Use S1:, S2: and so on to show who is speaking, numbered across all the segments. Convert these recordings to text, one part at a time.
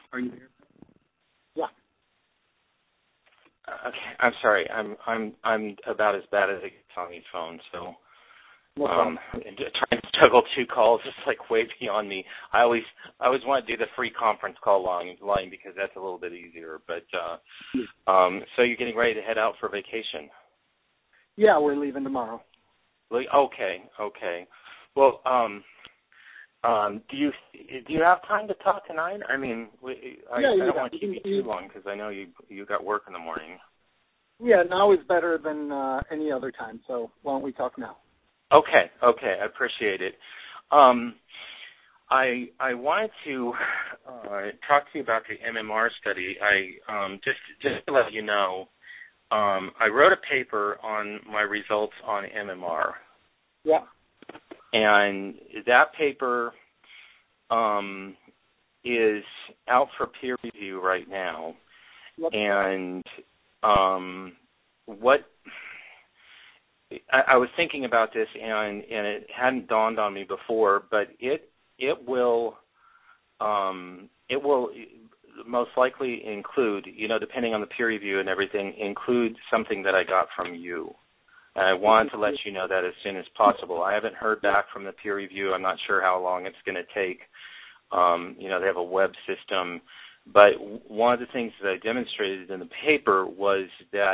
S1: Are you there?
S2: Yeah.
S3: Okay, I'm sorry. I'm about as bad as it gets on the phone. So, trying to juggle two calls is like way beyond me. I always want to do the free conference call line because that's a little bit easier. But so you're getting ready to head out for vacation?
S2: Yeah, we're leaving tomorrow.
S3: Okay. Well, do you have time to talk tonight? I mean, I don't want to keep you too long because I know you got work in the morning.
S2: Yeah, now is better than any other time. So why don't we talk now?
S3: Okay, I appreciate it. I wanted to talk to you about the MMR study. I just to let you know, I wrote a paper on my results on MMR.
S2: Yeah.
S3: And that paper is out for peer review right now.
S2: Yep.
S3: And what I was thinking about this, and it hadn't dawned on me before, but it will most likely include, depending on the peer review and everything, include something that I got from you. And I wanted to let you know that as soon as possible. I haven't heard back from the peer review. I'm not sure how long it's going to take. They have a web system. But one of the things that I demonstrated in the paper was that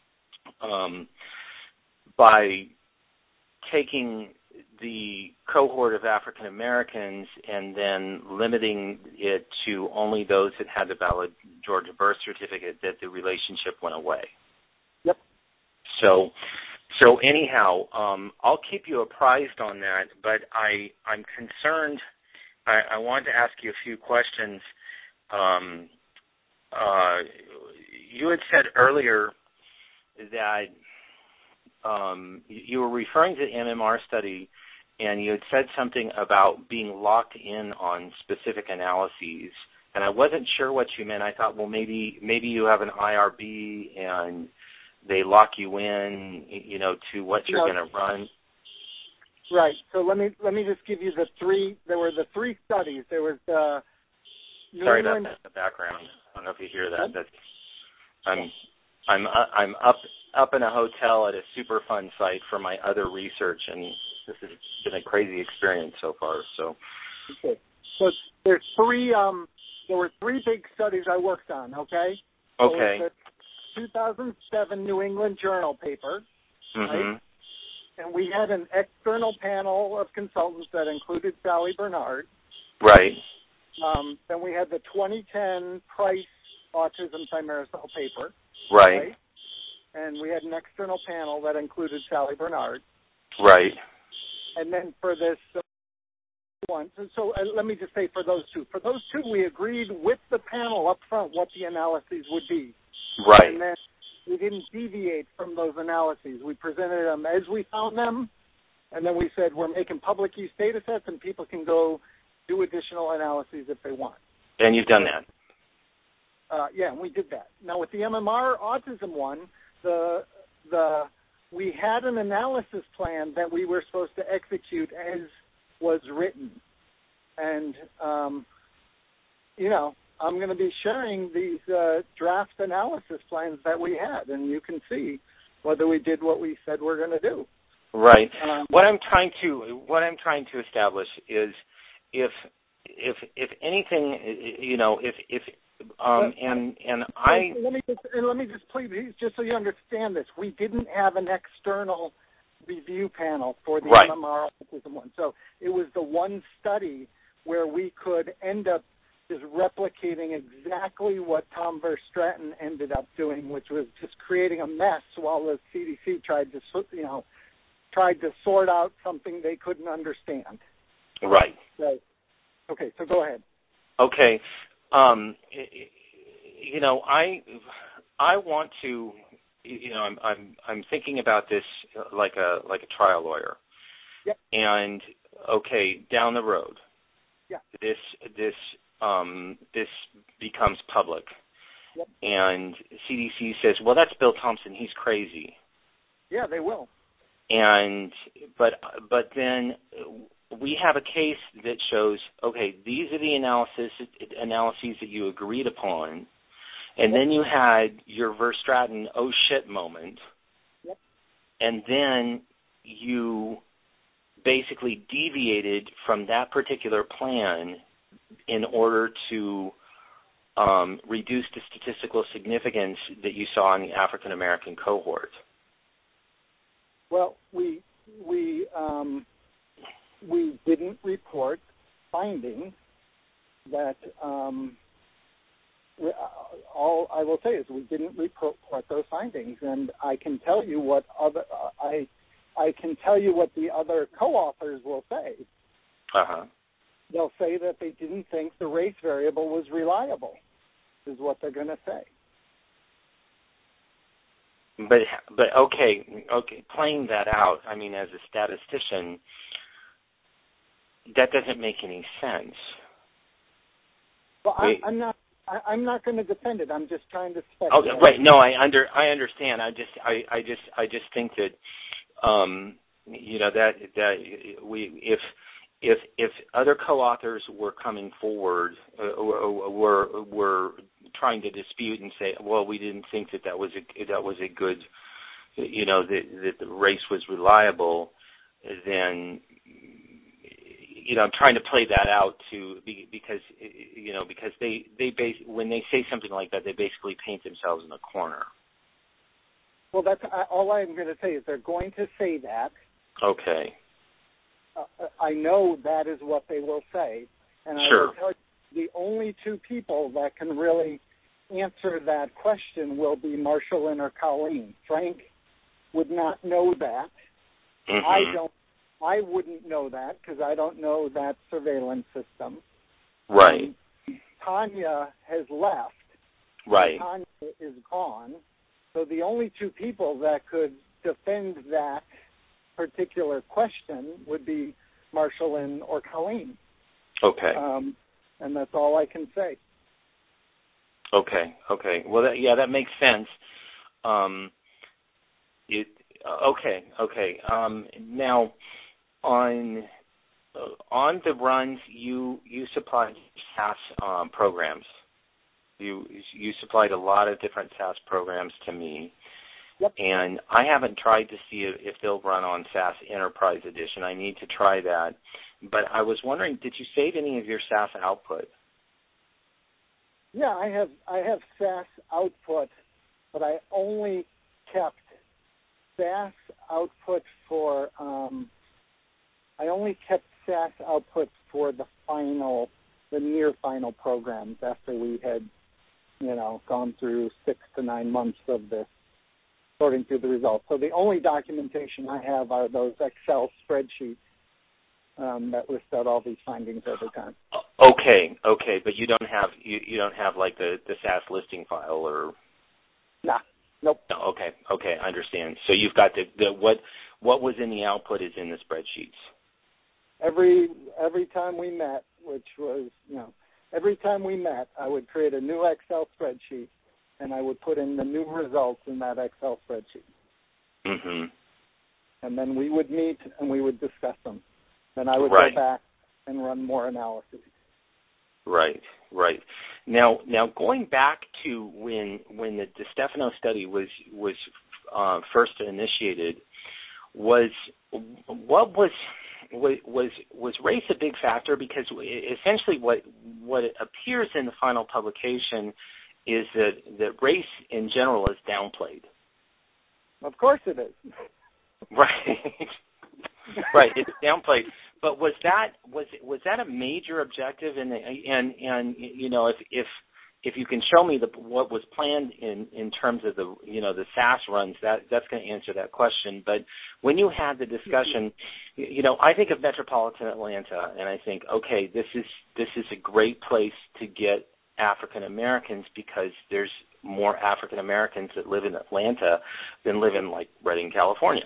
S3: by taking the cohort of African Americans and then limiting it to only those that had the valid Georgia birth certificate, that the relationship went away.
S2: Yep.
S3: So anyhow, I'll keep you apprised on that, but I'm concerned. I wanted to ask you a few questions. You had said earlier that you were referring to the MMR study, and you had said something about being locked in on specific analyses, and I wasn't sure what you meant. I thought, well, maybe you have an IRB and they lock you in, to what you're going to run.
S2: Right. So let me just give you the three. There were the three studies. There was the
S3: Sorry about that, the background. I don't know if you hear that. That's, I'm up in a hotel at a Superfund site for my other research, and this has been a crazy experience so far. So,
S2: okay. So there's three. There were three big studies I worked on. Okay.
S3: Okay.
S2: So 2007 New England Journal paper, right? And we had an external panel of consultants that included Sally Bernard.
S3: Right.
S2: Then we had the 2010 Price Autism Thimerosal paper.
S3: Right.
S2: And we had an external panel that included Sally Bernard.
S3: Right.
S2: And then for this one, so let me just say for those two. For those two, we agreed with the panel up front what the analyses would be.
S3: Right.
S2: And then we didn't deviate from those analyses. We presented them as we found them, and then we said we're making public use data sets and people can go do additional analyses if they want.
S3: And you've done that?
S2: Yeah, and we did that. Now with the MMR autism one, we had an analysis plan that we were supposed to execute as was written. And, I'm going to be sharing these draft analysis plans that we had, and you can see whether we did what we said we're going to do.
S3: Right. What I'm trying to establish is if anything,
S2: Let me just please, just so you understand this, we didn't have an external review panel for the MMR autism one. So it was the one study where we could end up just replicating exactly what Tom Verstraeten ended up doing, which was just creating a mess while the CDC tried to sort out something they couldn't understand.
S3: Right.
S2: So, okay, so go ahead.
S3: Okay. I want to, I'm thinking about this like a trial lawyer.
S2: Yep.
S3: And okay, down the road, this becomes public.
S2: Yep.
S3: And CDC says, well, that's Bill Thompson. He's crazy.
S2: Yeah, they will.
S3: But then we have a case that shows, okay, these are the analyses that you agreed upon, and then you had your Verstraeten oh shit moment, and then you basically deviated from that particular plan in order to reduce the statistical significance that you saw in the African American cohort.
S2: Well, we didn't report findings that. All I will say is we didn't report those findings, and I can tell you what I can tell you what the other co-authors will say.
S3: Uh-huh.
S2: They'll say that they didn't think the race variable was reliable, is what they're going to say.
S3: But okay, playing that out, I mean, as a statistician, that doesn't make any sense.
S2: Well, I'm not going to defend it. I'm just trying to speculate.
S3: Okay, right. No, I understand. I just think that that if other co-authors were coming forward were trying to dispute and say, well, we didn't think that was a good, that the race was reliable, then I'm trying to play that out because when they say something like that, they basically paint themselves in a corner.
S2: Well, that's all I'm going to say is they're going to say that.
S3: Okay.
S2: I know that is what they will say, and
S3: sure.
S2: I will tell you the only two people that can really answer that question will be Marshall or Colleen. Frank would not know that.
S3: Mm-hmm.
S2: I wouldn't know that because I don't know that surveillance system.
S3: Right.
S2: Tanya has left.
S3: Right.
S2: Tanya is gone. So the only two people that could defend that particular question would be Marshall or Colleen.
S3: Okay.
S2: And that's all I can say.
S3: Okay. Well, that makes sense. Okay. Now, on the runs, you supplied SAS programs. You supplied a lot of different SAS programs to me.
S2: Yep.
S3: And I haven't tried to see if they'll run on SAS Enterprise Edition. I need to try that. But I was wondering, did you save any of your SAS output?
S2: Yeah, I have SAS output, but I only kept SAS output for the near final programs after we had, gone through 6 to 9 months of this, sorting through the results. So the only documentation I have are those Excel spreadsheets that list out all these findings over time.
S3: Okay, but you don't have like the SAS listing file or.
S2: Nah. Nope.
S3: No, okay, I understand. So you've got the what was in the output is in the spreadsheets.
S2: Every time we met, which was, every time we met, I would create a new Excel spreadsheet, and I would put in the new results in that Excel spreadsheet.
S3: Mm-hmm.
S2: And then we would meet and we would discuss them. Then I would
S3: right.
S2: go back and run more analysis.
S3: Right. Now going back to when the DeStefano study was first initiated, was race a big factor? Because essentially what it appears in the final publication is that race in general is downplayed.
S2: Of course it is.
S3: Right, it's downplayed. But was that a major objective? And if you can show me what was planned in terms of the SAS runs, that's going to answer that question. But when you had the discussion, I think of metropolitan Atlanta, and I think, okay, this is a great place to get African Americans because there's more African Americans that live in Atlanta than live in like Redding, California.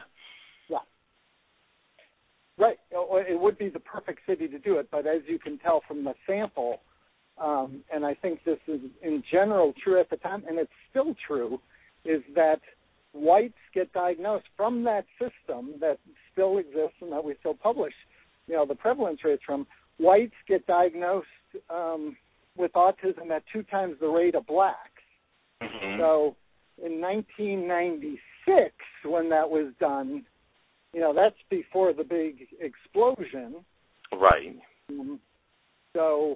S2: Right. It would be the perfect city to do it, but as you can tell from the sample, and I think this is in general true at the time, and it's still true, is that whites get diagnosed from that system that still exists and that we still publish. the prevalence rates from, whites get diagnosed with autism at 2 times the rate of blacks.
S3: Mm-hmm.
S2: So in 1996, when that was done, that's before the big explosion.
S3: Right.
S2: So,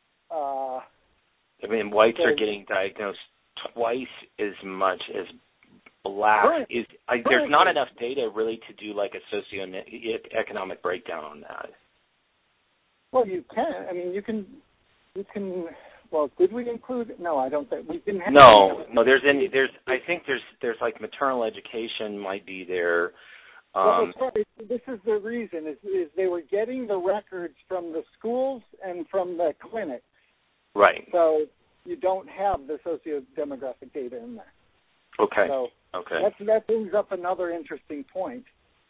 S3: whites are getting diagnosed twice as much as blacks. There's not enough data really to do like a socioeconomic breakdown on that.
S2: Well, you can. You can. Well, did we include? No, I don't think we didn't have.
S3: No. I think there's like maternal education might be there.
S2: This is the reason is they were getting the records from the schools and from the clinics.
S3: Right.
S2: So you don't have the socio-demographic data in there.
S3: Okay.
S2: So that brings up another interesting point,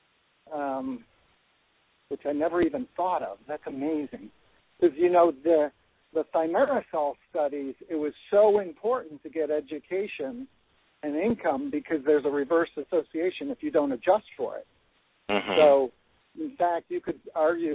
S2: which I never even thought of. That's amazing. Because, the thimerosal studies, it was so important to get education and income because there's a reverse association if you don't adjust for it.
S3: Mm-hmm.
S2: So, in fact, you could argue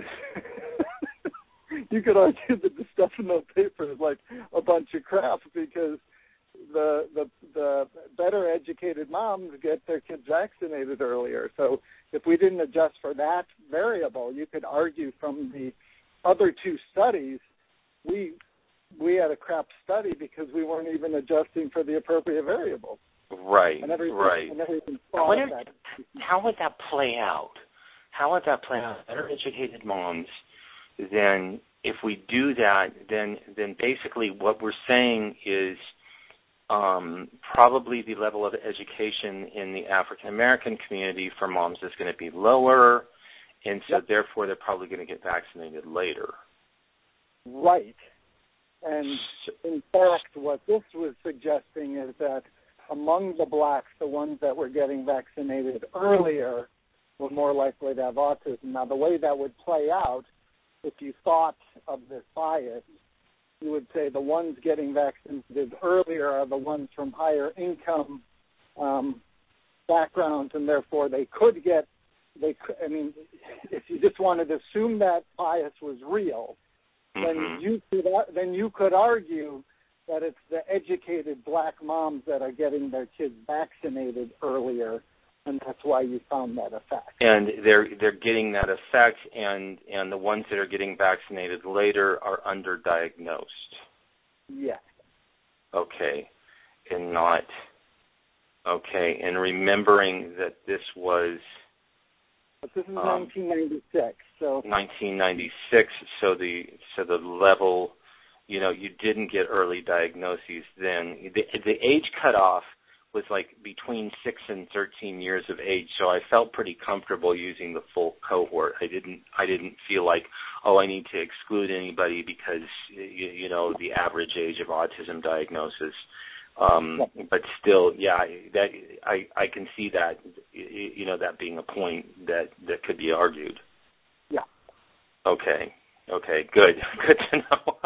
S2: that the stuff in those papers is like a bunch of crap because the better educated moms get their kids vaccinated earlier. So if we didn't adjust for that variable, you could argue from the other 2 studies, we had a crap study because we weren't even adjusting for the appropriate variables.
S3: Right,
S2: right.
S3: How would that play out? Better educated moms, then if we do that, then basically what we're saying is probably the level of education in the African American community for moms is going to be lower, and so therefore they're probably going to get vaccinated later.
S2: Right. And in fact, what this was suggesting is that among the blacks, the ones that were getting vaccinated earlier were more likely to have autism. Now, the way that would play out, if you thought of this bias, you would say the ones getting vaccinated earlier are the ones from higher income backgrounds, and therefore if you just wanted to assume that bias was real, then you could argue that it's the educated black moms that are getting their kids vaccinated earlier, and that's why you found that effect.
S3: And they're getting that effect, and the ones that are getting vaccinated later are underdiagnosed.
S2: Yes.
S3: Okay. And remembering that this was...
S2: But this is 1996, so...
S3: 1996, so the level, you didn't get early diagnoses then. The age cutoff was like between 6 and 13 years of age, so I felt pretty comfortable using the full cohort. I didn't feel like, I need to exclude anybody because, the average age of autism diagnosis. But still, I can see that, that being a point that could be argued.
S2: Yeah.
S3: Okay, good to know.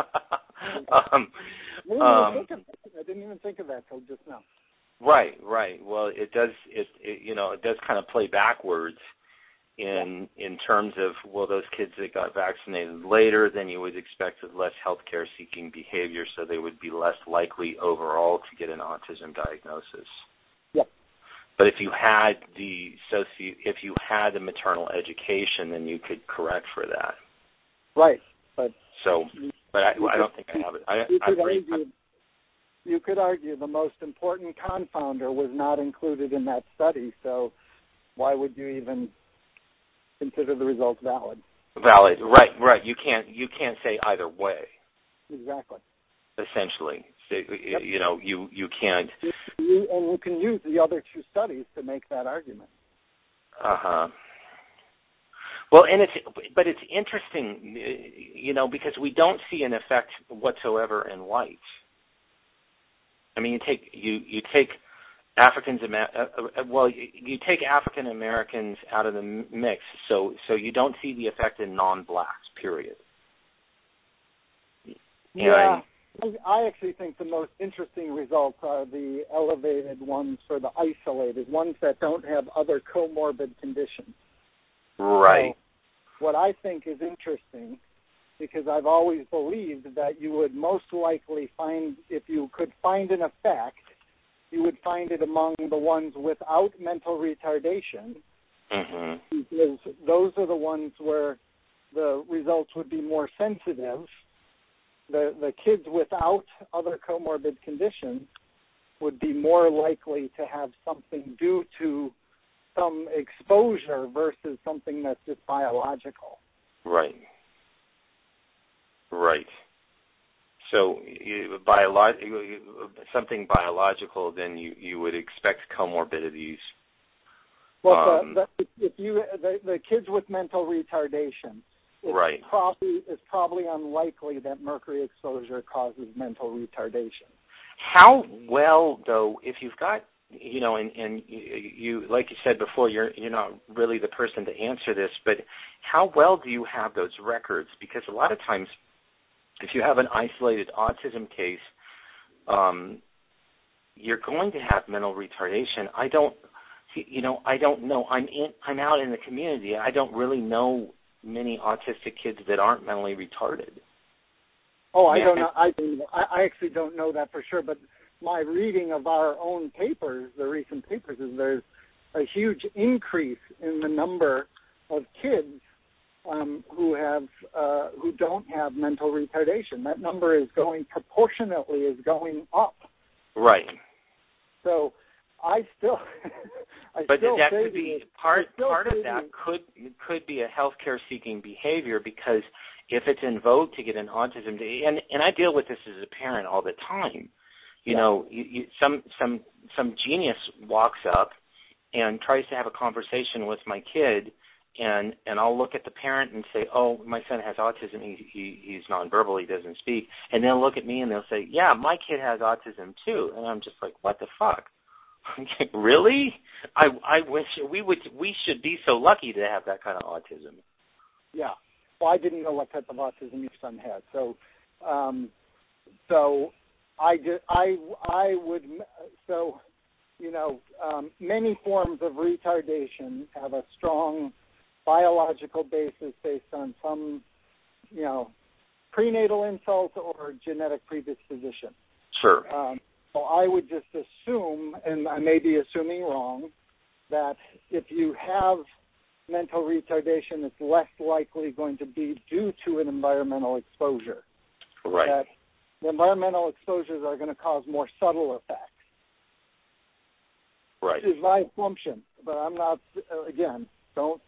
S2: I didn't even think of that till just now.
S3: Right. Well, it does kind of play backwards in terms of, those kids that got vaccinated later than you would expect with less healthcare seeking behavior, so they would be less likely overall to get an autism diagnosis.
S2: Yep.
S3: But if you had the maternal education, then you could correct for that.
S2: Right. But
S3: I don't think I have it.
S2: You could argue the most important confounder was not included in that study, so why would you even consider the results valid?
S3: Valid, right. You can't say either way.
S2: Exactly.
S3: Essentially,
S2: Yep.
S3: You can't.
S2: And you can use the other 2 studies to make that argument.
S3: Well, but it's interesting, because we don't see an effect whatsoever in whites. I mean, you take African Americans out of the mix, so you don't see the effect in non-blacks. Period.
S2: Yeah, I actually think the most interesting results are the elevated ones for the isolated ones that don't have other comorbid conditions.
S3: Right.
S2: what I think is interesting, because I've always believed that you would most likely find, if you could find an effect, you would find it among the ones without mental retardation, because those are the ones where the results would be more sensitive. The kids without other comorbid conditions would be more likely to have something due to some exposure versus something that's just biological.
S3: Right. So something biological, then you would expect comorbidities.
S2: Well, the kids with mental retardation, it's probably unlikely that mercury exposure causes mental retardation.
S3: How well, though, if you've got, and you, like you said before, you're not really the person to answer this, but how well do you have those records? Because a lot of times, if you have an isolated autism case, you're going to have mental retardation. I don't know. I'm out in the community. I don't really know many autistic kids that aren't mentally retarded.
S2: Oh, I don't know. I actually don't know that for sure. But my reading of our own papers, the recent papers, is there's a huge increase in the number of kids who don't have mental retardation. That number is going up.
S3: Right.
S2: So I still.
S3: But that could be part of that could be a healthcare seeking behavior, because if it's in vogue to get an autism, and I deal with this as a parent all the time. Some genius walks up and tries to have a conversation with my kid, and I'll look at the parent and say, "Oh, my son has autism. He's nonverbal. He doesn't speak." And they'll look at me and they'll say, "Yeah, my kid has autism too." And I'm just like, "What the fuck? Really? I wish we should be so lucky to have that kind of autism."
S2: Yeah. Well, I didn't know what type of autism your son had, so many forms of retardation have a strong biological basis based on some, prenatal insult or genetic predisposition.
S3: Sure.
S2: So I would just assume, and I may be assuming wrong, that if you have mental retardation, it's less likely going to be due to an environmental exposure.
S3: Right.
S2: That the environmental exposures are going to cause more subtle effects.
S3: Right.
S2: Which is my assumption, but I'm not. Again, don't.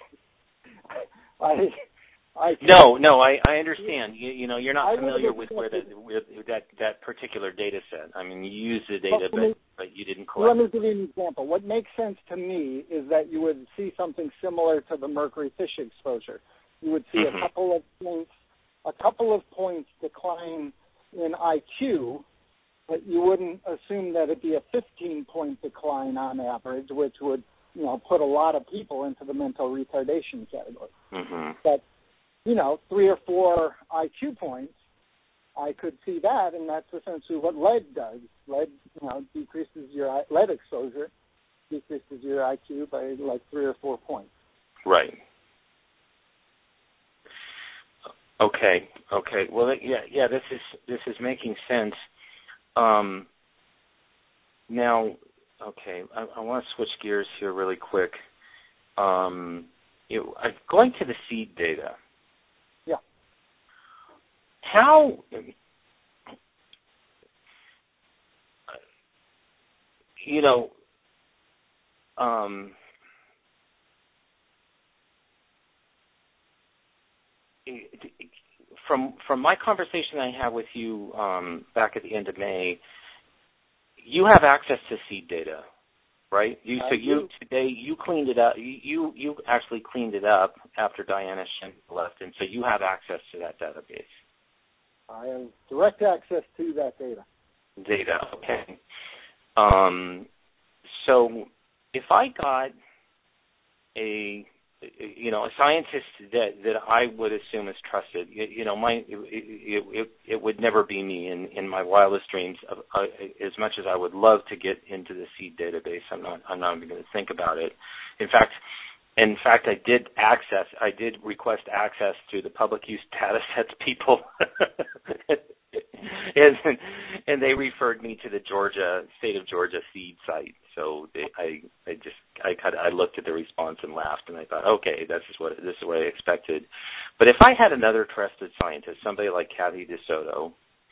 S3: I understand. You're not familiar with where that particular data set. I mean, you use the data, but you didn't collect.
S2: Let me give you an example. What makes sense to me is that you would see something similar to the mercury fish exposure. You would see a couple of points decline in IQ, but you wouldn't assume that it'd be a 15-point decline on average, which would put a lot of people into the mental retardation category. But 3 or 4 IQ points, I could see that, and that's essentially what lead does. Lead, decreases your lead exposure, decreases your IQ by like 3 or 4 points.
S3: Right. Okay. Well, yeah. This is making sense. Now, okay, I want to switch gears here really quick. Going to the seed data.
S2: Yeah.
S3: How, from my conversation I had with you back at the end of May, you have access to seed data, right? Today you cleaned it up. You actually cleaned it up after Diana Shen left, and so you have access to that database.
S2: I have direct access to that data.
S3: Okay. So if I got a scientist that I would assume is trusted, it would never be me in my wildest dreams. As much as I would love to get into the seed database, I'm not even going to think about it. In fact, In fact, I did request access to the public use data sets people, and they referred me to the state of Georgia seed site. So I looked at the response and laughed, and I thought, okay, this is what I expected. But if I had another trusted scientist, somebody like Kathy DeSoto,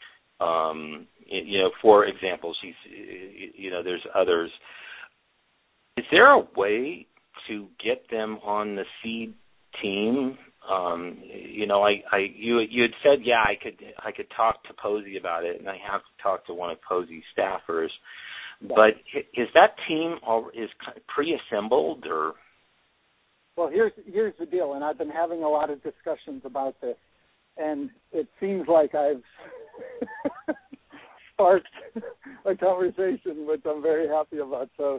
S3: for example, there's others. Is there a way to get them on the seed team? You had said, I could talk to Posey about it, and I have to talk to one of Posey's staffers. But is that team is pre-assembled or?
S2: Well, here's the deal, and I've been having a lot of discussions about this, and it seems like I've sparked a conversation, which I'm very happy about. So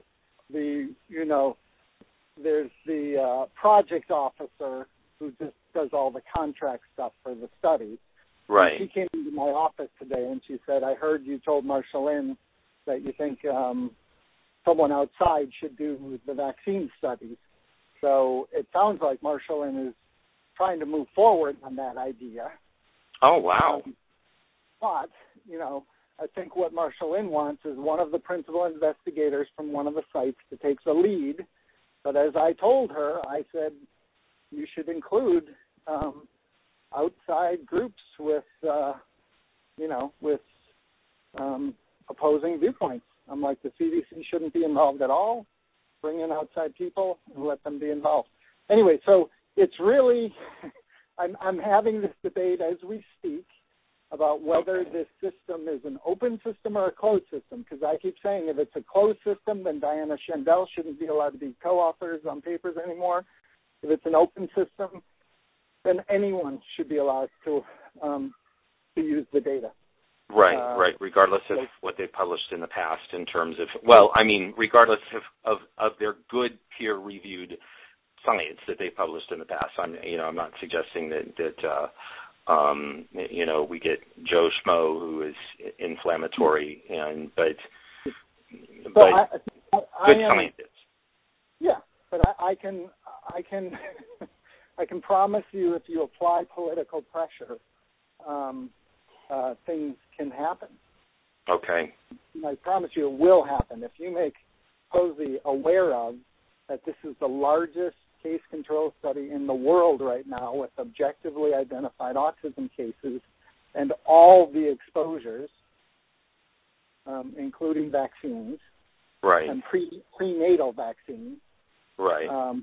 S2: there's the project officer who just does all the contract stuff for the study.
S3: Right.
S2: And she came into my office today and she said, I heard you told Marshall Lynn that you think someone outside should do the vaccine studies. So it sounds like Marshall Lynn is trying to move forward on that idea.
S3: Oh, wow.
S2: But, I think what Marshall Lynn wants is one of the principal investigators from one of the sites to take the lead. But as I told her, I said, you should include outside groups with opposing viewpoints. I'm like, the CDC shouldn't be involved at all. Bring in outside people and let them be involved. Anyway, so it's really, I'm having this debate as we speak about whether this system is an open system or a closed system, because I keep saying if it's a closed system, then Diana Schendel shouldn't be allowed to be co-authors on papers anymore. If it's an open system, then anyone should be allowed to use the data.
S3: Right, regardless of what they've published in the past in terms of, regardless of their good peer-reviewed science that they published in the past. I'm not suggesting that we get Joe Schmo who is inflammatory, but good scientists.
S2: Yeah, but I can I can promise you, if you apply political pressure, things can happen.
S3: Okay.
S2: And I promise you, it will happen if you make Posey aware of that this is the largest case control study in the world right now with objectively identified autism cases and all the exposures, including vaccines,
S3: right,
S2: and prenatal vaccines.
S3: Right.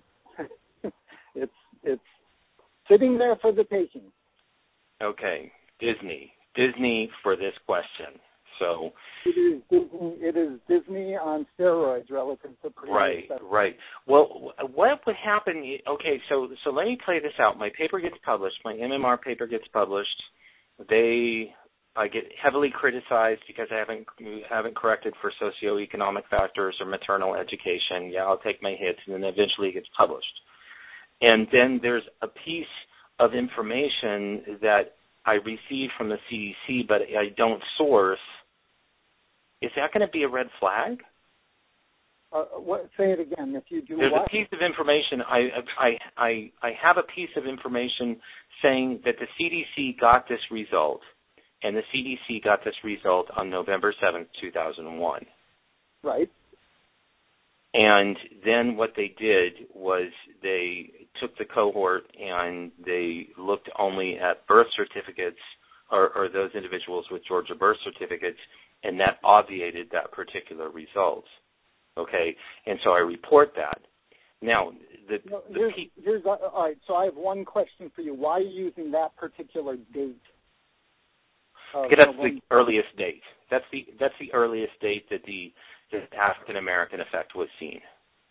S2: It's sitting there for the taking.
S3: Okay. Disney for this question. So
S2: it is Disney on steroids relative to prenatal.
S3: Right. Well, what would happen? Okay, so let me play this out. My paper gets published. My MMR paper gets published. I get heavily criticized because I haven't corrected for socioeconomic factors or maternal education. Yeah, I'll take my hits, and then eventually it gets published. And then there's a piece of information that I receive from the CDC, but I don't source. Is that going to be a red flag?
S2: Say it again. If you do,
S3: there's
S2: what?
S3: A piece of information. I have a piece of information saying that the CDC got this result, and the CDC got this result on November 7th, 2001.
S2: Right.
S3: And then what they did was they took the cohort and they looked only at birth certificates or those individuals with Georgia birth certificates, and that obviated that particular result. Okay? And so I report that. Now,
S2: all right, so I have one question for you. Why are you using that particular date?
S3: Because that's the earliest date. That's the earliest date that the African American effect was seen.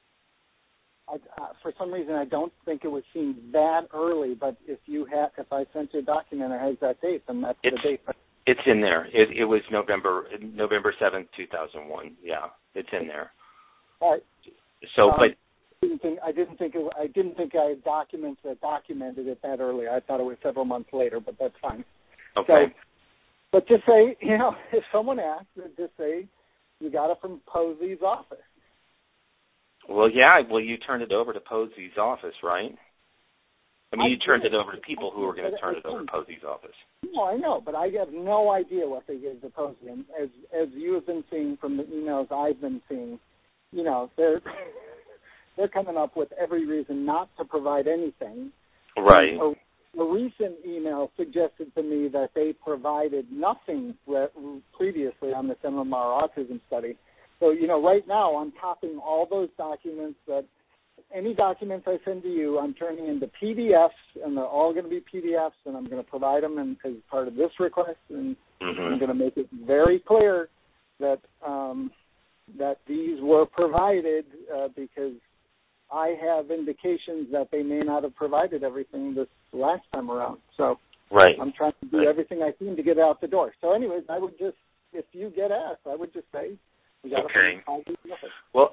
S2: For some reason, I don't think it was seen that early. But if I sent you a document that has that date, then that's the date.
S3: It's in there. It was November 7th, 2001. Yeah, it's in there.
S2: All right.
S3: So, but
S2: I didn't think I had documented it that early. I thought it was several months later, but that's fine.
S3: Okay.
S2: So, but just say, if someone asks, just say you got it from Posey's office.
S3: Well, yeah. Well, you turned it over to Posey's office, right? I mean, you turned it over to people who were going to turn it over to Posey's office.
S2: No, I know, but I have no idea what they gave to Posey. And as you have been seeing from the emails I've been seeing, they're coming up with every reason not to provide anything.
S3: Right.
S2: A recent email suggested to me that they provided nothing previously on this MMR autism study. So, right now I'm topping all those documents that any documents I send to you, I'm turning into PDFs, and they're all going to be PDFs, and I'm going to provide them as part of this request, and I'm going to make it very clear that that these were provided because I have indications that they may not have provided everything this last time around. So I'm trying to do everything I can to get it out the door. So anyways, I would just, if you get asked, I would just say, we got to
S3: Well,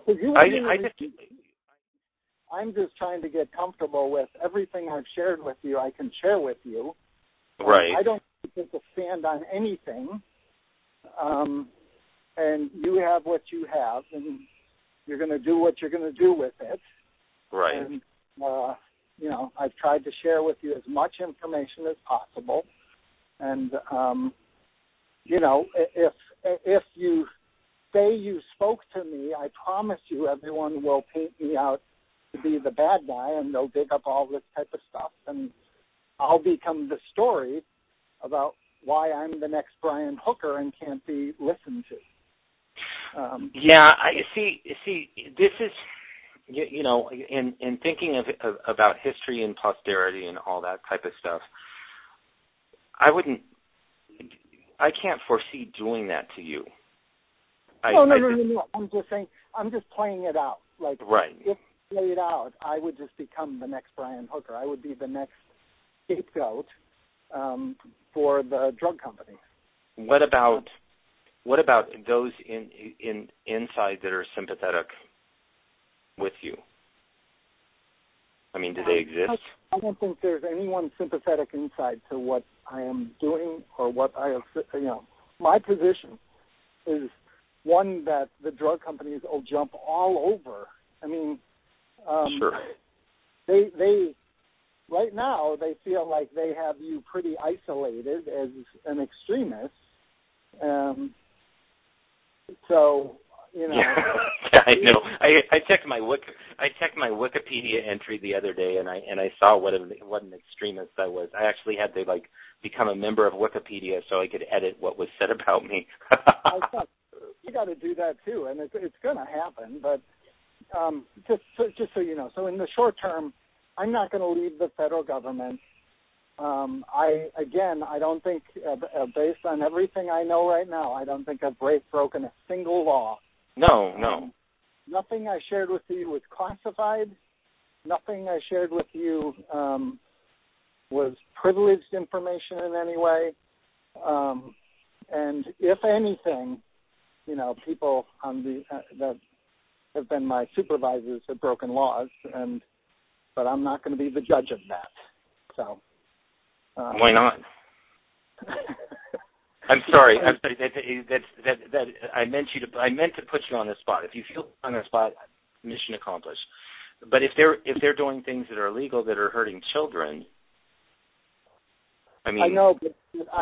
S2: I'm just trying to get comfortable with everything I've shared with you. I can share with you.
S3: Right.
S2: I don't take a stand on anything. And you have what you have, and you're going to do what you're going to do with it.
S3: Right.
S2: And, I've tried to share with you as much information as possible. And, if you say you spoke to me, I promise you everyone will paint me out to be the bad guy, and they'll dig up all this type of stuff, and I'll become the story about why I'm the next Brian Hooker and can't be listened to.
S3: I see. This is, in thinking about history and posterity and all that type of stuff, I can't foresee doing that to you.
S2: No. I'm just saying, I'm just playing it out. Like,
S3: right.
S2: If played out, I would just become the next Brian Hooker. I would be the next scapegoat for the drug companies.
S3: What about those inside that are sympathetic with you? I mean, do they exist?
S2: I don't think there's anyone sympathetic inside to what I am doing or what I have. My position is one that the drug companies will jump all over. I mean,
S3: sure.
S2: They right now they feel like they have you pretty isolated as an extremist.
S3: Yeah, I know. I checked my Wikipedia entry the other day, and I saw what an extremist I was. I actually had to become a member of Wikipedia so I could edit what was said about me.
S2: You got to do that too, and it's going to happen. But just so you know, so in the short term, I'm not going to leave the federal government. I don't think, based on everything I know right now, I don't think I've broken a single law.
S3: No.
S2: Nothing I shared with you was classified. Nothing I shared with you was privileged information in any way. And if anything, people on that have been my supervisors have broken laws, but I'm not going to be the judge of that. So.
S3: Why not? I'm sorry. That I meant to put you on the spot. If you feel on the spot, mission accomplished. But if they're doing things that are illegal that are hurting children, I mean.
S2: I know, but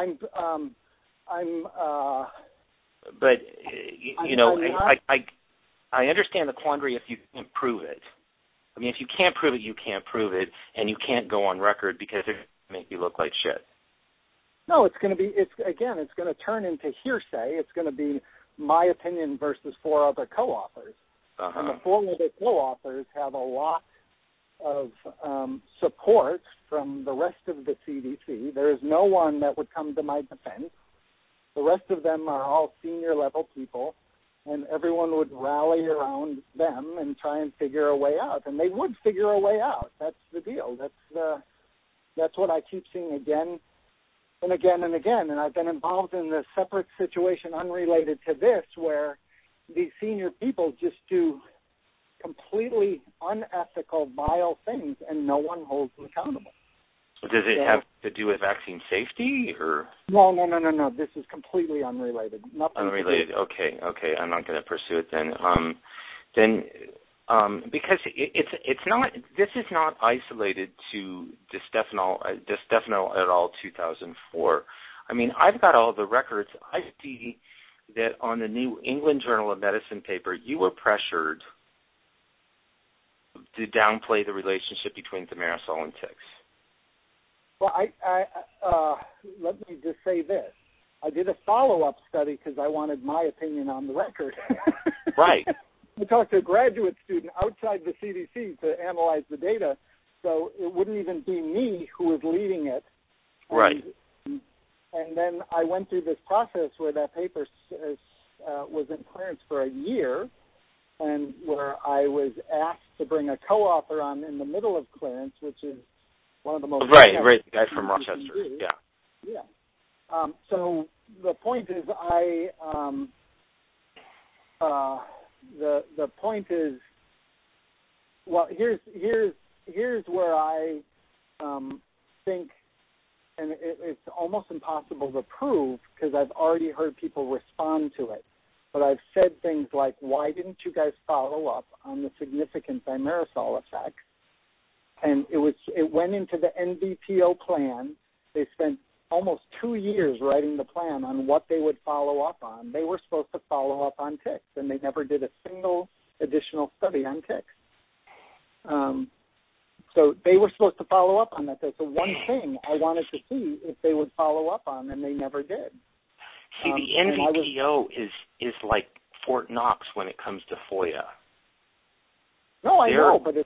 S3: I understand the quandary if you can't prove it. I mean, if you can't prove it, you can't prove it, and you can't go on record because it make you look like shit.
S2: No, it's going to turn into hearsay. It's going to be my opinion versus 4 other co-authors. And the 4 other co-authors have a lot of support from the rest of the CDC. There is no one that would come to my defense. The rest of them are all senior-level people, and everyone would rally around them and try and figure a way out. And they would figure a way out. That's the deal. That's what I keep seeing again and again and again. And I've been involved in a separate situation unrelated to this where these senior people just do completely unethical, vile things, and no one holds them accountable.
S3: Does it have to do with vaccine safety, or?
S2: No. This is completely unrelated. Nothing.
S3: Unrelated. Okay. I'm not going to pursue it then. Then because it's not. This is not isolated to DiStefano et al. 2004. I mean, I've got all the records. I see that on the New England Journal of Medicine paper, you were pressured to downplay the relationship between thimerosal and ticks.
S2: Well, let me just say this. I did a follow-up study because I wanted my opinion on the record.
S3: Right.
S2: I talked to a graduate student outside the CDC to analyze the data, so it wouldn't even be me who was leading it.
S3: Right.
S2: And then I went through this process where that paper was in clearance for a year, and where I was asked to bring a co-author on in the middle of clearance, which is one of the most...
S3: Right, the guy from Rochester, yeah.
S2: Yeah. So the point is the point is, well, here's where I think, and it's almost impossible to prove because I've already heard people respond to it. But I've said things like, why didn't you guys follow up on the significant thimerosal effects? And it went into the NBPO plan. They spent almost 2 years writing the plan on what they would follow up on. They were supposed to follow up on ticks, and they never did a single additional study on ticks. So they were supposed to follow up on that. That's the one thing I wanted to see if they would follow up on, and they never did.
S3: See, the NBPO is like Fort Knox when it comes to FOIA.
S2: No, I know, but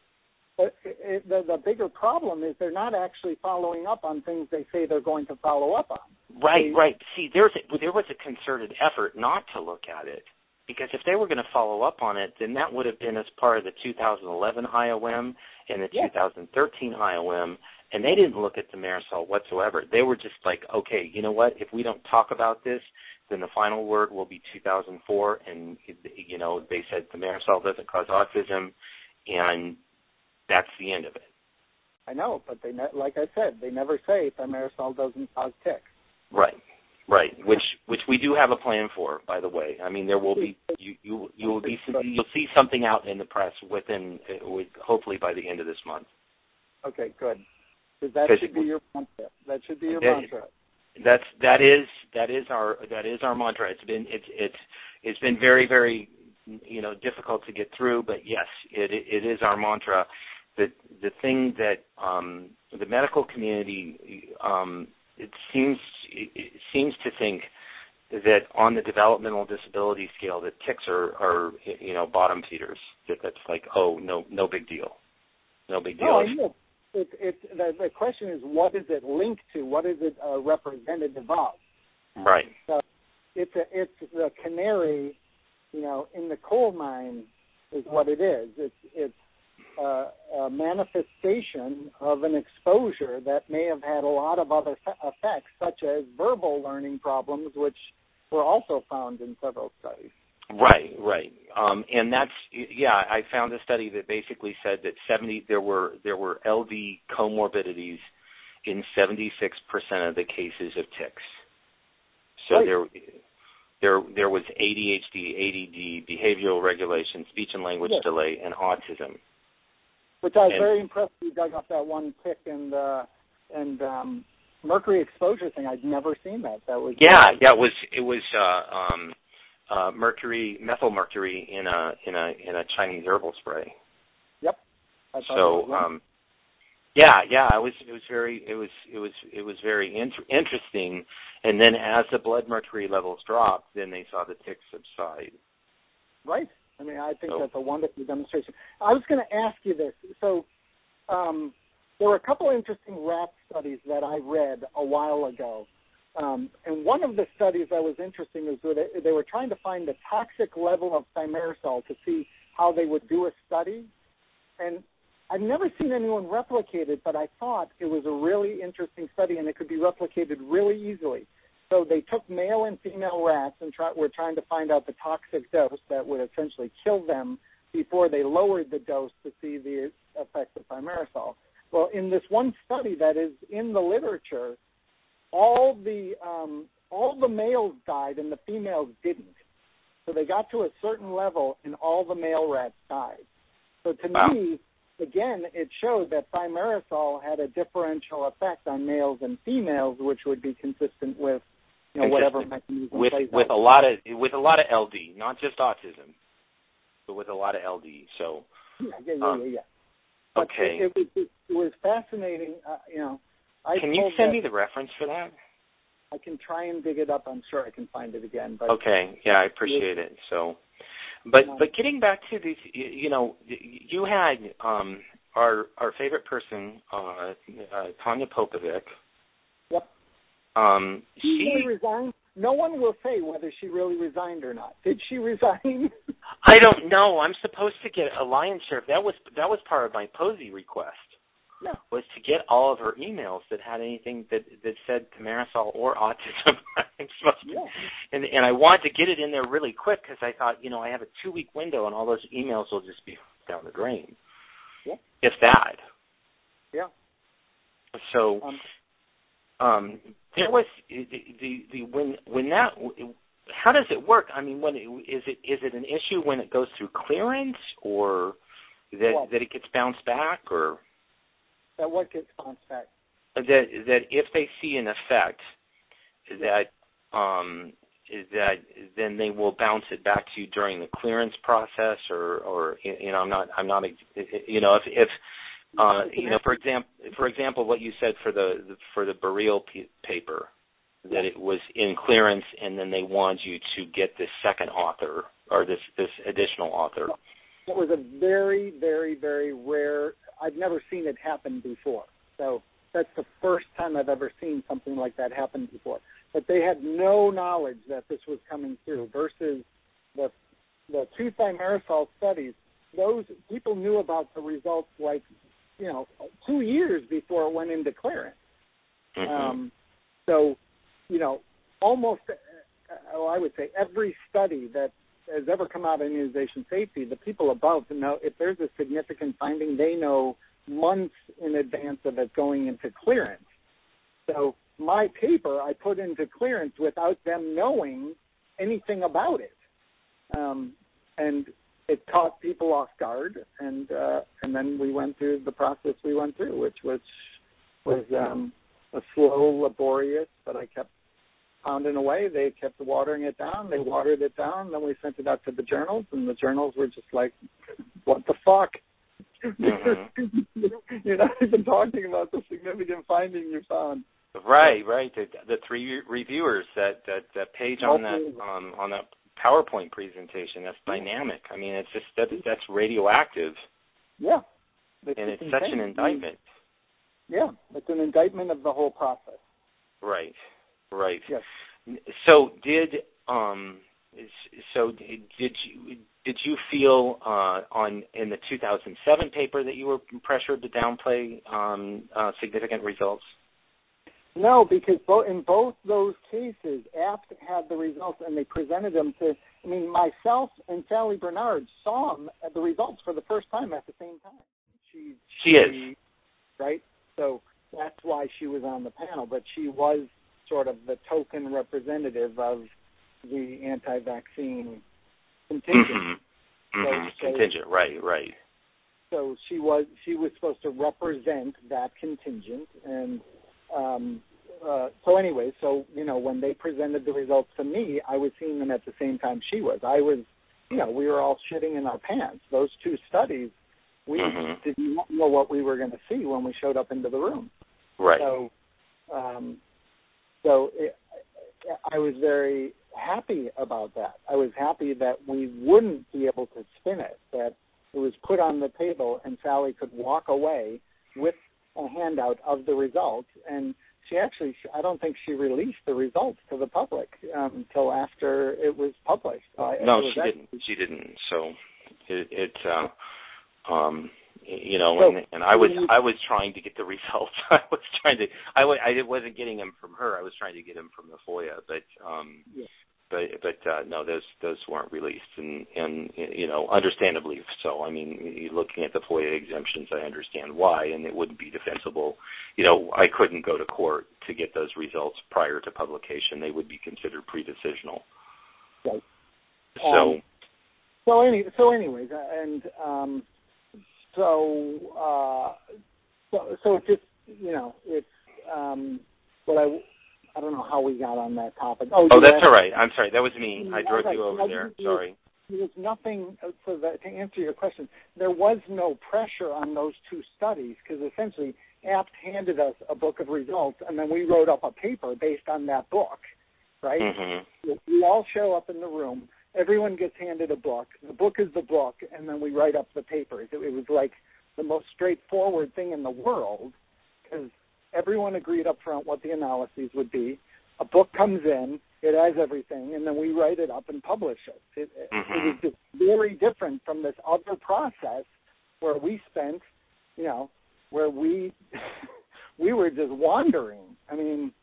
S2: the bigger problem is they're not actually following up on things they say they're going to follow up on.
S3: Right. See, there was a concerted effort not to look at it, because if they were going to follow up on it, then that would have been as part of the 2011 IOM and the 2013 IOM, and they didn't look at thimerosal whatsoever. They were just like, okay, you know what? If we don't talk about this, then the final word will be 2004, and, you know, they said thimerosal doesn't cause autism, and that's the end of it.
S2: I know, but like I said, they never say thimerosal doesn't cause ticks.
S3: Right. Which we do have a plan for, by the way. I mean, there will be you'll see something out in the press hopefully by the end of this month.
S2: Okay, good. Because that should be your mantra. That should be your mantra.
S3: That is our mantra. It's been very, very, you know, difficult to get through, but yes, it is our mantra. The thing that the medical community it seems to think that on the developmental disability scale that ticks are you know, bottom feeders. That's like, oh, no big deal. No big deal.
S2: No, I know. The question is, what is it linked to? What is it representative of?
S3: Right.
S2: So it's the canary, you know, in the coal mine is what it is. It's a manifestation of an exposure that may have had a lot of other effects, such as verbal learning problems, which were also found in several studies.
S3: Right. And that's, I found a study that basically said that there were LD comorbidities in 76% of the cases of tics. So right. There was ADHD, ADD, behavioral regulation, speech and language delay, and autism.
S2: Which I was very impressed you dug up that one tick and mercury exposure thing. I'd never seen that. That was it was mercury, methyl mercury in a Chinese herbal spray. Yep.
S3: So it was very interesting. And then as the blood mercury levels dropped, then they saw the ticks subside.
S2: Right. I mean, I think that's a wonderful demonstration. I was going to ask you this. So there were a couple of interesting rat studies that I read a while ago. And one of the studies that was interesting is that they were trying to find the toxic level of thimerosal to see how they would do a study. And I've never seen anyone replicate it, but I thought it was a really interesting study and it could be replicated really easily. So they took male and female rats and were trying to find out the toxic dose that would essentially kill them before they lowered the dose to see the effects of thimerosal. Well, in this one study that is in the literature, all the males died and the females didn't. So they got to a certain level and all the male rats died. So to me, again, it showed that thimerosal had a differential effect on males and females, which would be consistent with, whatever mechanism plays
S3: with
S2: out.
S3: a lot of LD, not just autism, but with a lot of LD. So
S2: yeah. But
S3: okay.
S2: It was fascinating.
S3: Can you send me the reference for that?
S2: I can try and dig it up. I'm sure I can find it again. But
S3: okay, yeah, I appreciate it. So, but getting back to these, you had our favorite person, Tanya Popovic.
S2: Yep. She really resigned. No one will say whether she really resigned or not. Did she resign?
S3: I don't know. I'm supposed to get a lion's share. That was part of my Posey request.
S2: No.
S3: Was to get all of her emails that had anything that said thimerosal or autism. I'm supposed to, and I wanted to get it in there really quick because I thought, I have a 2-week window and all those emails will just be down the drain.
S2: Yeah.
S3: If that.
S2: Yeah.
S3: So, there was the when that. How does it work? I mean, when is it an issue when it goes through clearance, or that it gets bounced back, or
S2: that what gets bounced back?
S3: That if they see an effect, that then they will bounce it back to you during the clearance process, or I'm not if for example, what you said for the Burriel paper, that it was in clearance, and then they want you to get this second author or this additional author.
S2: It was a very, very, very rare. I've never seen it happen before. So that's the first time I've ever seen something like that happen before. But they had no knowledge that this was coming through. Versus the 2 thimerosal studies, those people knew about the results 2 years before it went into clearance.
S3: Mm-hmm.
S2: So, almost, I would say every study that has ever come out of immunization safety, the people above know if there's a significant finding, they know months in advance of it going into clearance. So my paper I put into clearance without them knowing anything about it. And it caught people off guard, and then we went through the process we went through, which was a slow, laborious, but I kept pounding away. They kept watering it down. They watered it down. Then we sent it out to the journals, and the journals were just like, what the fuck?
S3: Mm-hmm.
S2: You're not even talking about the significant finding you found.
S3: Right. The 3 reviewers, that page on that PowerPoint presentation, that's dynamic. I mean, it's just that's radioactive.
S2: Yeah.
S3: And it's such an indictment.
S2: Yeah, it's an indictment of the whole process.
S3: Right.
S2: Yes.
S3: So did you feel in the 2007 paper that you were pressured to downplay significant results?
S2: No, because in both those cases, AFT had the results and they presented them to. I mean, myself and Sally Bernard saw the results for the first time at the same time. She is right. So that's why she was on the panel, but she was sort of the token representative of the anti-vaccine contingent.
S3: Mm-hmm. Contingent, right.
S2: So she was supposed to represent that contingent, and so anyway, when they presented the results to me, I was seeing them at the same time she was. We were all shitting in our pants. Those 2 studies, we did not know what we were going to see when we showed up into the room.
S3: Right.
S2: So I was very happy about that. I was happy that we wouldn't be able to spin it, that it was put on the table and Sally could walk away with a handout of the results. And I don't think she released the results to the public until after it was published.
S3: She didn't. So and I was trying to get the results. I wasn't getting them from her. I was trying to get them from the FOIA, but no, those weren't released, and understandably so. I mean, looking at the FOIA exemptions, I understand why, and it wouldn't be defensible. I couldn't go to court to get those results prior to publication. They would be considered pre-decisional.
S2: Right.
S3: So.
S2: So anyways, and So it just, it's what I don't know how we got on that topic. Oh,
S3: that's all right. I'm sorry. That was me. I drove you over there. Sorry.
S2: There was nothing, to answer your question, there was no pressure on those two studies because essentially APT handed us a book of results and then we wrote up a paper based on that book, right?
S3: Mm-hmm.
S2: We all show up in the room. Everyone gets handed a book. The book is the book, and then we write up the papers. It was like the most straightforward thing in the world because everyone agreed up front what the analyses would be. A book comes in, it has everything, and then we write it up and publish it. It was just very different from this other process where we spent, where we were just wandering. I mean,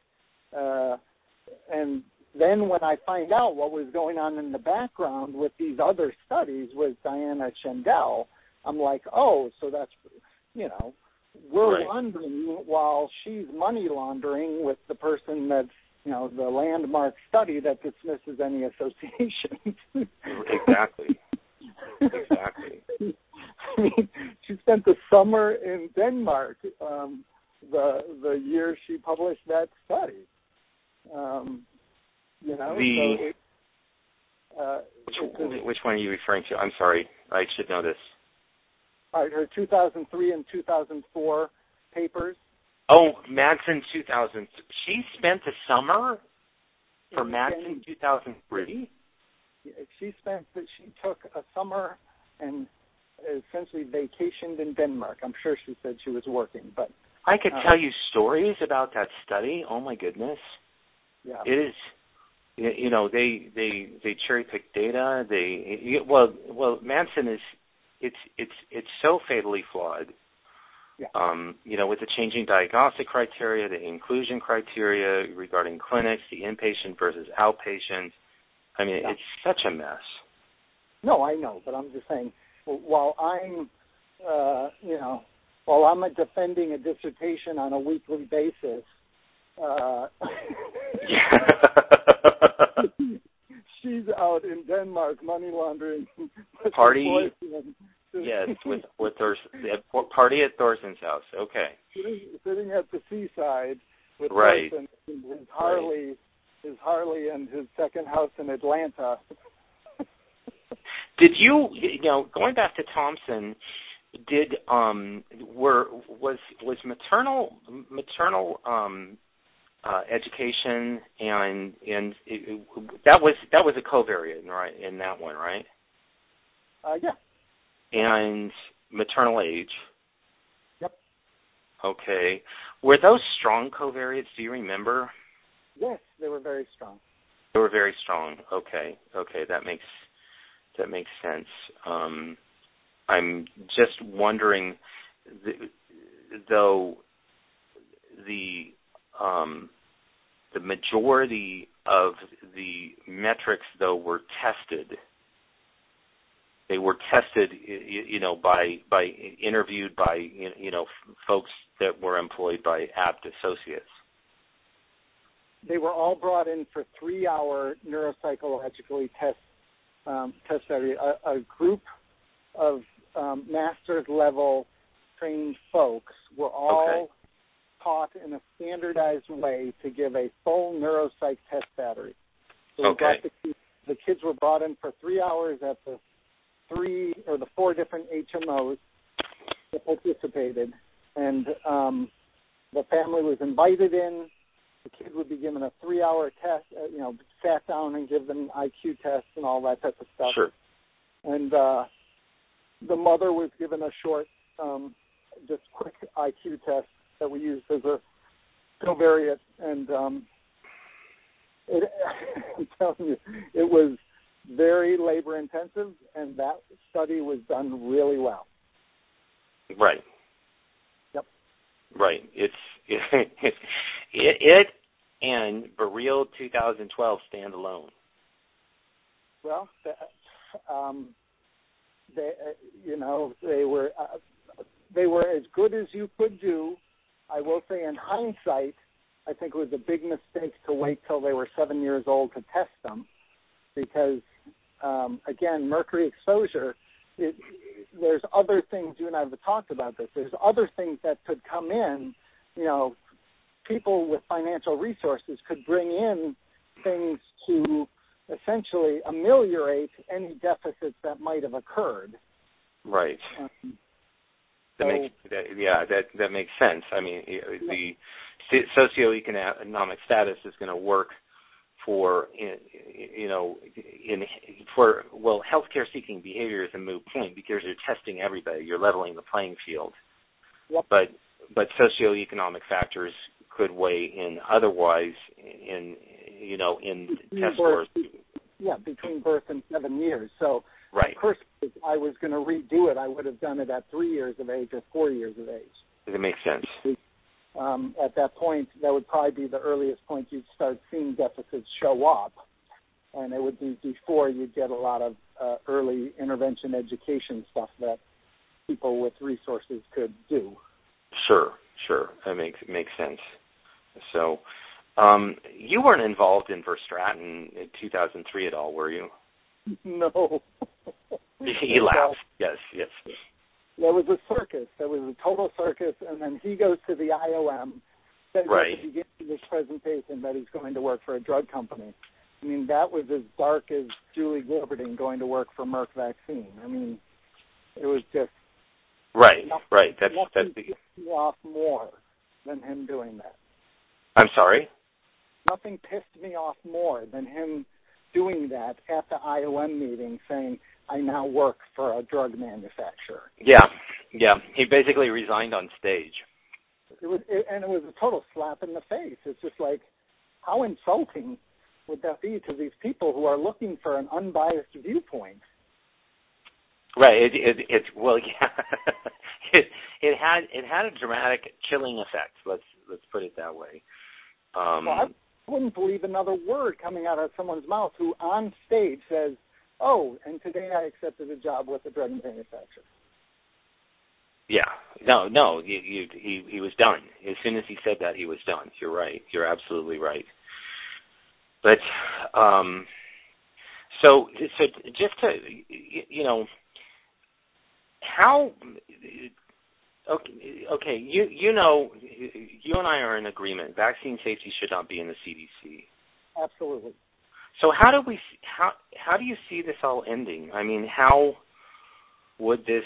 S2: and then when I find out what was going on in the background with these other studies with Diana Chendel, I'm like, oh, so that's, we're wandering while she's money laundering with the person that's, the landmark study that dismisses any association.
S3: Exactly.
S2: I mean, she spent the summer in Denmark, the year she published that study.
S3: Which one are you referring to? I'm sorry, I should know this.
S2: All right, her 2003 and 2004 papers.
S3: Oh, Madsen 2000. She spent the summer for Madsen 2003?
S2: She took a summer and essentially vacationed in Denmark. I'm sure she said she was working, but
S3: I could tell you stories about that study. Oh my goodness.
S2: Yeah.
S3: It is, they cherry pick data. Madsen is, it's so fatally flawed.
S2: Yeah.
S3: With the changing diagnostic criteria, the inclusion criteria regarding clinics, the inpatient versus outpatient. I mean, It's such a mess.
S2: No, I know, but I'm just saying, while I'm defending a dissertation on a weekly basis, she's out in Denmark money laundering.
S3: Party. Yes, with party at Thorsten's house. Okay.
S2: Sitting at the seaside with
S3: right.
S2: Thorsten, his Harley, and his second house in Atlanta.
S3: Did you going back to Thompson? Was maternal education and that was a covariate, right? In that one, right?
S2: Yeah.
S3: And maternal age.
S2: Yep.
S3: Okay. Were those strong covariates? Do you remember?
S2: Yes, they were very strong.
S3: They were very strong. Okay. That makes sense. I'm just wondering, though, the majority of the metrics, though, were tested. They were tested, interviewed by folks that were employed by APT associates.
S2: They were all brought in for 3-hour neuropsychologically test study. A group of master's level trained folks were all taught in a standardized way to give a full neuropsych test battery. So the kids were brought in for 3 hours at the 3 or the 4 different HMOs that participated, and the family was invited in. The kid would be given a 3-hour test, sat down and give them IQ tests and all that type of stuff.
S3: Sure.
S2: And the mother was given a short, just quick IQ test that we used as a covariate, and I'm telling you, it was very labor intensive, and that study was done really well.
S3: Right.
S2: Yep.
S3: Right. It and Bereal 2012 stand alone.
S2: Well, they were as good as you could do. I will say, in hindsight, I think it was a big mistake to wait till they were 7 years old to test them, because again, mercury exposure, there's other things, you and I have talked about this, there's other things that could come in, people with financial resources could bring in things to essentially ameliorate any deficits that might have occurred.
S3: Right. That makes sense. I mean, the socioeconomic status is going to work for healthcare seeking behavior is a moot point because you're testing everybody, you're leveling the playing field.
S2: Yep.
S3: But socioeconomic factors could weigh in otherwise in test scores.
S2: Yeah, between birth and 7 years. So,
S3: right.
S2: Of course, if I was going to redo it, I would have done it at 3 years of age or 4 years of age.
S3: It makes sense.
S2: At that point, that would probably be the earliest point you'd start seeing deficits show up, and it would be before you'd get a lot of early intervention education stuff that people with resources could do.
S3: Sure. That makes sense. So, you weren't involved in Verstraeten in 2003 at all, were you?
S2: No.
S3: He laughed. Yes.
S2: There was a circus. There was a total circus, and then he goes to the IOM, says
S3: right.
S2: at the beginning of this presentation that he's going to work for a drug company. I mean, that was as dark as Julie Gilbertine going to work for Merck Vaccine. I mean, it was just...
S3: Right.
S2: Nothing pissed me off more than him doing that.
S3: I'm sorry?
S2: Nothing pissed me off more than him doing that at the IOM meeting, saying, I now work for a drug manufacturer.
S3: Yeah. He basically resigned on stage.
S2: It was a total slap in the face. It's just like, how insulting would that be to these people who are looking for an unbiased viewpoint?
S3: Right. It had a dramatic, chilling effect. Let's put it that way.
S2: I wouldn't believe another word coming out of someone's mouth who on stage says, "Oh, and today I accepted a job with a drug manufacturer."
S3: Yeah. No. He was done as soon as he said that. He was done. You're right. You're absolutely right. But so just to how. Okay. You and I are in agreement. Vaccine safety should not be in the CDC.
S2: Absolutely.
S3: So how do you see this all ending? I mean, how would this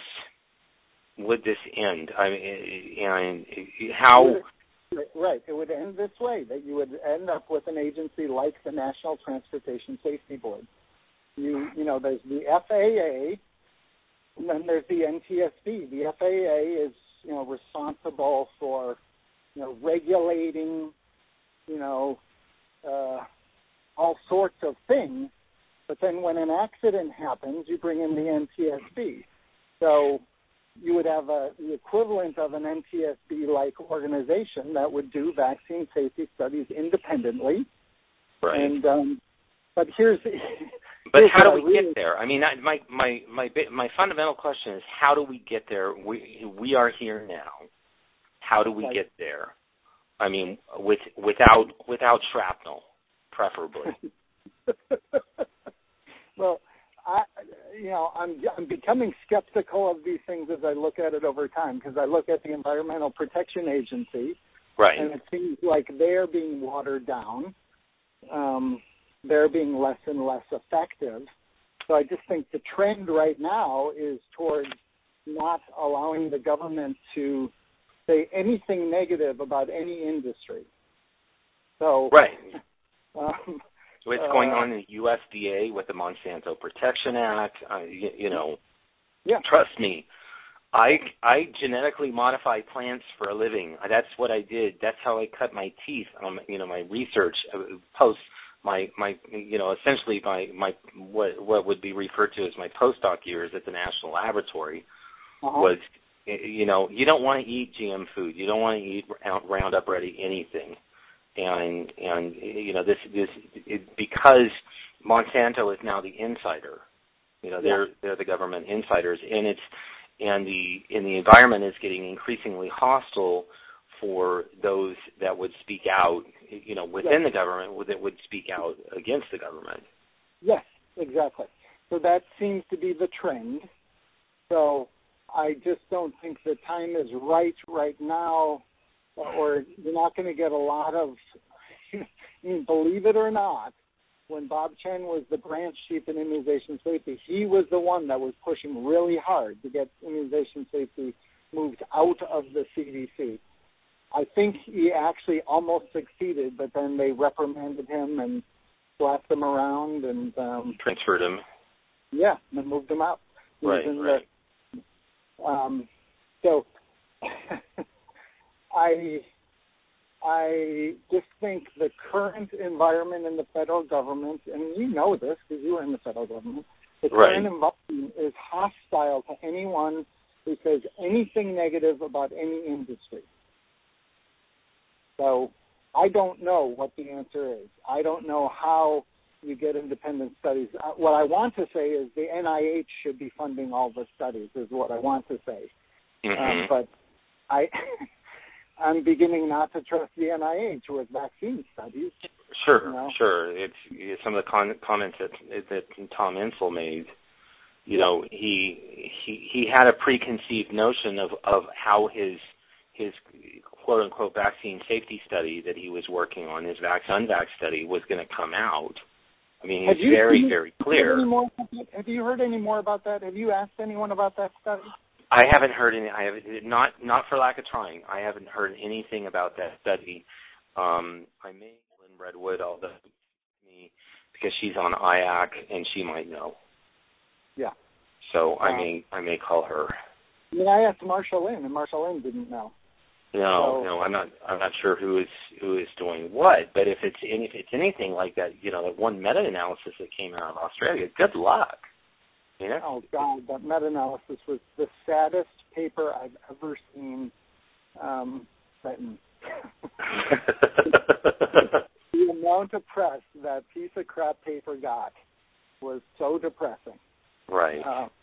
S3: end? I mean, and how?
S2: Right. It would end this way, that you would end up with an agency like the National Transportation Safety Board. There's the FAA, and then there's the NTSB. The FAA is, responsible for, regulating, all sorts of things. But then when an accident happens, you bring in the NTSB. So you would have the equivalent of an NTSB-like organization that would do vaccine safety studies independently.
S3: Right.
S2: And but here's
S3: But how do we get there? I mean, my fundamental question is, how do we get there? We are here now. How do we get there? I mean, without shrapnel, preferably.
S2: Well, I'm becoming skeptical of these things as I look at it over time, because I look at the Environmental Protection Agency,
S3: right,
S2: and it seems like they're being watered down. They're being less and less effective. So I just think the trend right now is towards not allowing the government to say anything negative about any industry. So
S3: right. What's going on in the USDA with the Monsanto Protection Act?
S2: Yeah.
S3: Trust me, I genetically modify plants for a living. That's what I did. That's how I cut my teeth on my research post my essentially my what would be referred to as my postdoc years at the National Laboratory was you don't want to eat GM food. You don't want to eat Roundup Ready anything. And this because Monsanto is now the insider. They're the government insiders, and the environment is getting increasingly hostile for those that would speak out, within the government, that would speak out against the government.
S2: Yes, exactly. So that seems to be the trend. So I just don't think the time is right now, or you're not going to get a lot of, believe it or not, when Bob Chen was the branch chief in immunization safety, he was the one that was pushing really hard to get immunization safety moved out of the CDC. I think he actually almost succeeded, but then they reprimanded him and slapped him around and
S3: transferred him.
S2: Yeah, and moved him out.
S3: Right.
S2: So I just think the current environment in the federal government, and you know this because you were in the federal government, the current environment is hostile to anyone who says anything negative about any industry. So I don't know what the answer is. I don't know how you get independent studies. What I want to say is the NIH should be funding all the studies is what I want to say. But I'm beginning not to trust the NIH with vaccine studies.
S3: Sure. It's some of the comments that Tom Insel made. You know, he had a preconceived notion of how his quote unquote vaccine safety study that he was working on, his vax-unvax study, was going to come out. I mean, he's very, very clear.
S2: Have you heard any more about that? Have you asked anyone about that study?
S3: I haven't heard any. I have not for lack of trying. I haven't heard anything about that study. I may Lynn Redwood, although because she's on IAC and she might know.
S2: Yeah.
S3: So I may call her.
S2: I mean, I asked Marsha Lynn, and Marsha Lynn didn't know.
S3: No, I'm not sure who is doing what. But if it's anything like that, that one meta-analysis that came out of Australia, good luck.
S2: Oh God, that meta-analysis was the saddest paper I've ever seen written. The amount of press that piece of crap paper got was so depressing.
S3: Right.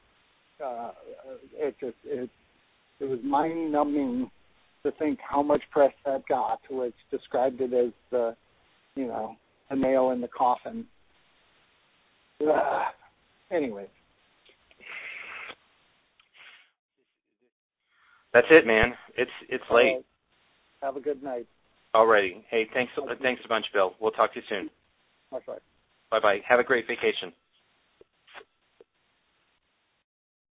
S2: It was mind-numbing to think how much press that got, which described it as the nail in the coffin. Anyway.
S3: That's it, man. It's late.
S2: Have a good night.
S3: Alrighty. Hey, thanks a bunch, Bill. We'll talk to you soon.
S2: Bye.
S3: Bye-bye. Have a great vacation.